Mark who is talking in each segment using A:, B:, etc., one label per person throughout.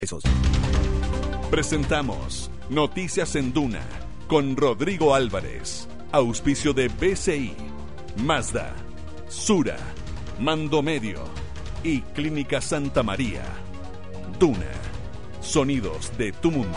A: Esos.
B: Presentamos Noticias en Duna con Rodrigo Álvarez. Auspicio de BCI, Mazda, Sura, Mando Medio y Clínica Santa María. Duna, sonidos de tu mundo.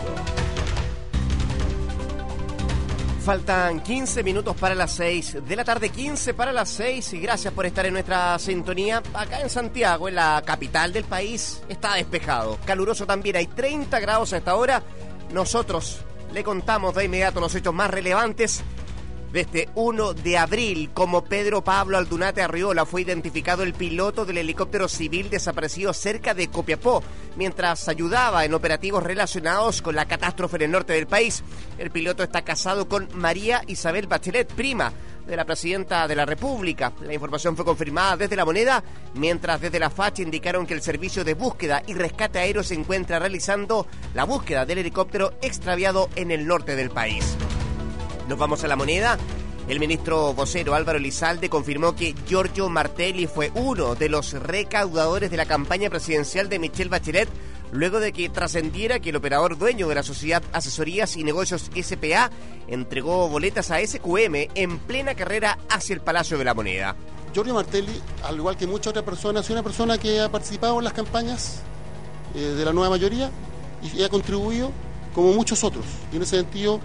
C: Faltan 15 minutos para las 6 de la tarde, 15 para las 6, y gracias por estar en nuestra sintonía. Acá en Santiago, en la capital del país, está despejado, caluroso también, hay 30 grados a esta hora. Nosotros le contamos de inmediato los hechos más relevantes de este 1 de abril. Como Pedro Pablo Aldunate Arriola, fue identificado el piloto del helicóptero civil desaparecido cerca de Copiapó, mientras ayudaba en operativos relacionados con la catástrofe en el norte del país. El piloto está casado con María Isabel Bachelet, prima de la presidenta de la República. La información fue confirmada desde La Moneda, mientras desde la FACH indicaron que el Servicio de Búsqueda y Rescate Aéreo se encuentra realizando la búsqueda del helicóptero extraviado en el norte del país. Nos vamos a La Moneda. El ministro vocero Álvaro Elizalde confirmó que Giorgio Martelli fue uno de los recaudadores de la campaña presidencial de Michelle Bachelet, luego de que trascendiera que el operador dueño de la sociedad Asesorías y Negocios S.p.A. entregó boletas a SQM en plena carrera hacia el Palacio de la Moneda.
D: Giorgio Martelli, al igual que muchas otras personas, es una persona que ha participado en las campañas de la nueva mayoría y ha contribuido como muchos otros. Y en ese sentido,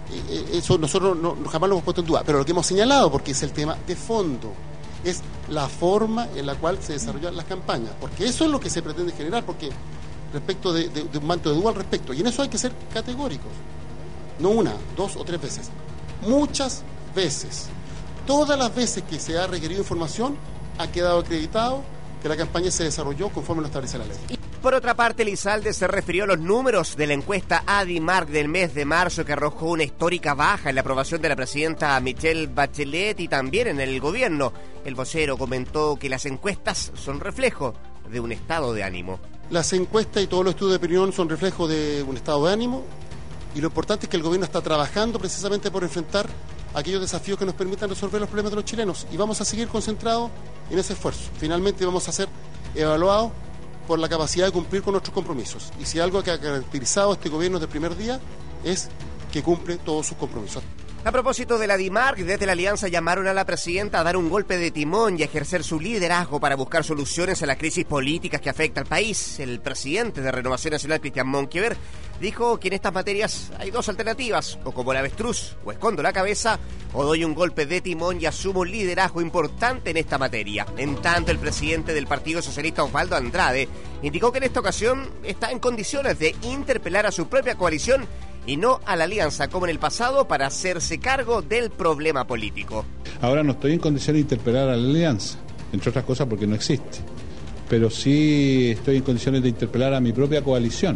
D: eso nosotros jamás lo hemos puesto en duda. Pero lo que hemos señalado, porque es el tema de fondo, es la forma en la cual se desarrollan las campañas. Porque eso es lo que se pretende generar, porque respecto de un manto de duda al respecto. Y en eso hay que ser categóricos. No una, dos o tres veces. Muchas veces. Todas las veces que se ha requerido información, ha quedado acreditado que la campaña se desarrolló conforme lo establece la ley.
C: Por otra parte, Elizalde se refirió a los números de la encuesta ADIMARC del mes de marzo, que arrojó una histórica baja en la aprobación de la presidenta Michelle Bachelet y también en el gobierno. El vocero comentó que las encuestas son reflejo de un estado de ánimo.
D: Las encuestas y todos los estudios de opinión son reflejo de un estado de ánimo, y lo importante es que el gobierno está trabajando precisamente por enfrentar aquellos desafíos que nos permitan resolver los problemas de los chilenos, y vamos a seguir concentrados en ese esfuerzo. Finalmente vamos a ser evaluados por la capacidad de cumplir con nuestros compromisos. Y si algo que ha caracterizado a este gobierno desde el primer día es que cumple todos sus compromisos.
C: A propósito de la DIMARC, desde la Alianza llamaron a la presidenta a dar un golpe de timón y a ejercer su liderazgo para buscar soluciones a las crisis políticas que afecta al país. El presidente de Renovación Nacional, Cristian Monkever, dijo que en estas materias hay dos alternativas: o como el avestruz, o escondo la cabeza, o doy un golpe de timón y asumo un liderazgo importante en esta materia. En tanto, el presidente del Partido Socialista, Osvaldo Andrade, indicó que en esta ocasión está en condiciones de interpelar a su propia coalición y no a la alianza como en el pasado, para hacerse cargo del problema político.
E: Ahora no estoy en condiciones de interpelar a la alianza, entre otras cosas porque no existe, pero sí estoy en condiciones de interpelar a mi propia coalición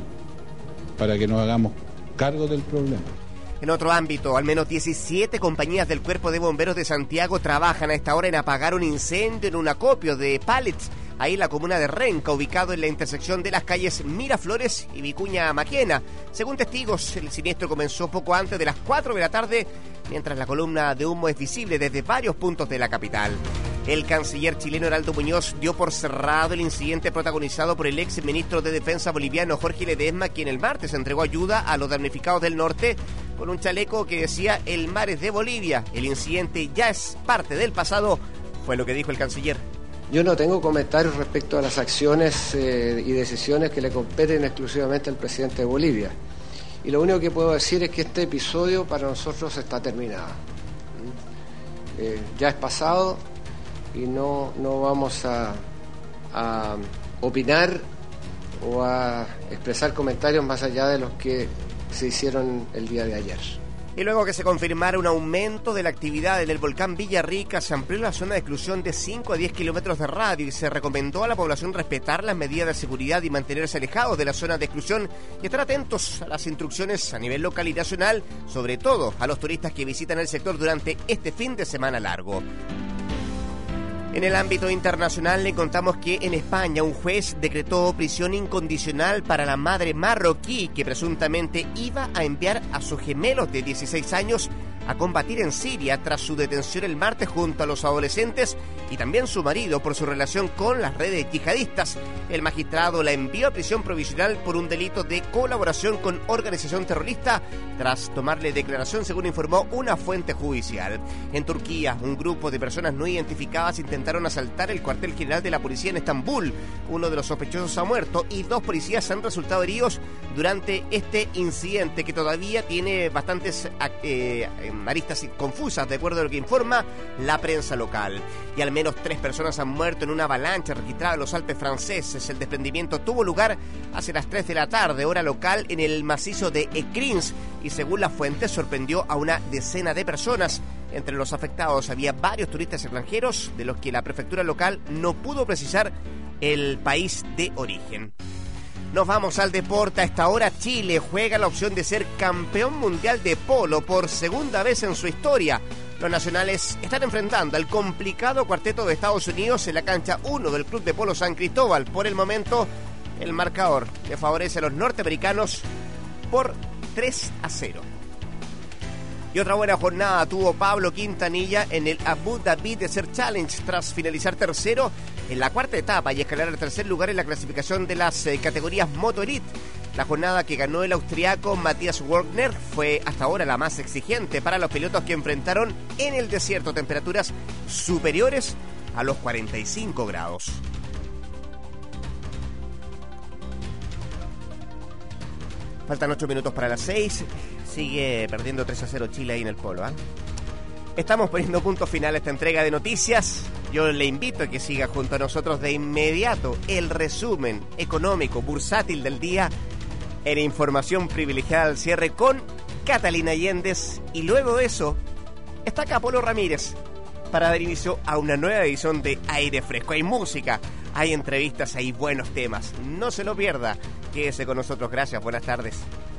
E: para que nos hagamos cargo del problema.
C: En otro ámbito, al menos 17 compañías del Cuerpo de Bomberos de Santiago trabajan a esta hora en apagar un incendio en un acopio de pallets, ahí en la comuna de Renca, ubicado en la intersección de las calles Miraflores y Vicuña Maquena. Según testigos, el siniestro comenzó poco antes de las 4 de la tarde, mientras la columna de humo es visible desde varios puntos de la capital. El canciller chileno Heraldo Muñoz dio por cerrado el incidente protagonizado por el ex ministro de Defensa boliviano Jorge Ledesma, quien el martes entregó ayuda a los damnificados del norte con un chaleco que decía "El mar es de Bolivia". El incidente ya es parte del pasado, fue lo que dijo el canciller.
F: Yo no tengo comentarios respecto a las acciones y decisiones que le competen exclusivamente al presidente de Bolivia. Y lo único que puedo decir es que este episodio para nosotros está terminado. Ya es pasado y no vamos a opinar o a expresar comentarios más allá de los que se hicieron el día de ayer.
C: Y luego que se confirmara un aumento de la actividad en el volcán Villarrica, se amplió la zona de exclusión de 5 a 10 kilómetros de radio y se recomendó a la población respetar las medidas de seguridad y mantenerse alejados de la zona de exclusión y estar atentos a las instrucciones a nivel local y nacional, sobre todo a los turistas que visitan el sector durante este fin de semana largo. En el ámbito internacional le contamos que en España un juez decretó prisión incondicional para la madre marroquí que presuntamente iba a enviar a sus gemelos de 16 años a combatir en Siria tras su detención el martes junto a los adolescentes y también su marido por su relación con las redes yihadistas. El magistrado la envió a prisión provisional por un delito de colaboración con organización terrorista tras tomarle declaración, según informó una fuente judicial. En Turquía, un grupo de personas no identificadas intentaron asaltar el cuartel general de la policía en Estambul. Uno de los sospechosos ha muerto y 2 policías han resultado heridos durante este incidente, que todavía tiene bastantes aristas confusas, de acuerdo a lo que informa la prensa local. Y al menos 3 personas han muerto en una avalancha registrada en los Alpes franceses. El desprendimiento tuvo lugar hacia las 3 de la tarde, hora local, en el macizo de Écrins, y según la fuente sorprendió a una decena de personas. Entre los afectados había varios turistas extranjeros, de los que la prefectura local no pudo precisar el país de origen. Nos vamos al deporte. A esta hora Chile juega la opción de ser campeón mundial de polo por segunda vez en su historia. Los nacionales están enfrentando al complicado cuarteto de Estados Unidos en la cancha 1 del Club de Polo San Cristóbal. Por el momento, el marcador le favorece a los norteamericanos por 3-0. Y otra buena jornada tuvo Pablo Quintanilla en el Abu Dhabi Desert Challenge tras finalizar tercero en la cuarta etapa y escalar al tercer lugar en la clasificación de las categorías Moto Elite. La jornada que ganó el austriaco Matthias Wagner fue hasta ahora la más exigente para los pilotos que enfrentaron en el desierto temperaturas superiores a los 45 grados. Faltan 8 minutos para las 6. Sigue perdiendo 3-0 Chile ahí en el polo, ¿eh? Estamos poniendo punto final a esta entrega de noticias. Yo le invito a que siga junto a nosotros de inmediato el resumen económico bursátil del día en información privilegiada al cierre con Catalina Allendez. Y luego de eso está acá Polo Ramírez para dar inicio a una nueva edición de Aire Fresco. Hay música, hay entrevistas, hay buenos temas. No se lo pierda. Quédese con nosotros. Gracias. Buenas tardes.